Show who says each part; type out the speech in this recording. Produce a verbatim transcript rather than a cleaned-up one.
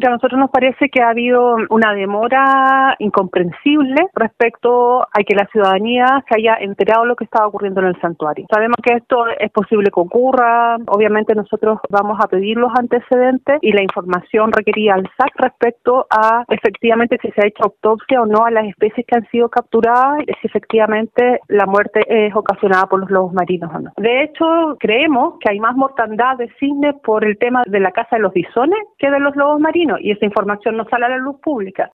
Speaker 1: A nosotros nos parece que ha habido una demora incomprensible respecto a que la ciudadanía se haya enterado de lo que estaba ocurriendo en el santuario. Sabemos que esto es posible que ocurra, obviamente nosotros vamos a pedir los antecedentes y la información requerida al S A C respecto a efectivamente si se ha hecho autopsia o no a las especies que han sido capturadas y si efectivamente la muerte es ocasionada por los lobos marinos o no. De hecho, creemos que hay más mortandad de cisnes por el tema de la caza de los bisones que de los lobos marinos y esa información no sale a la luz pública.